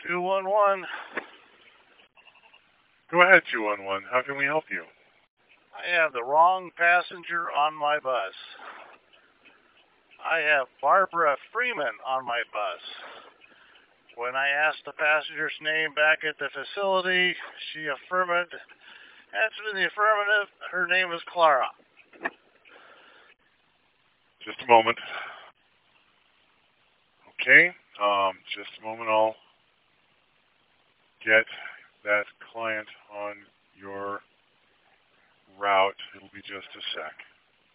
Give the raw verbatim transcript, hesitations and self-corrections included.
two one one. Go ahead, two one one. How can we help you? I have the wrong passenger on my bus. I have Barbara Freeman on my bus. When I asked the passenger's name back at the facility, she affirmed, answered in the affirmative, her name is Clara. Just a moment. Okay, um, just a moment. I'll get that client on your route. It'll be just a sec.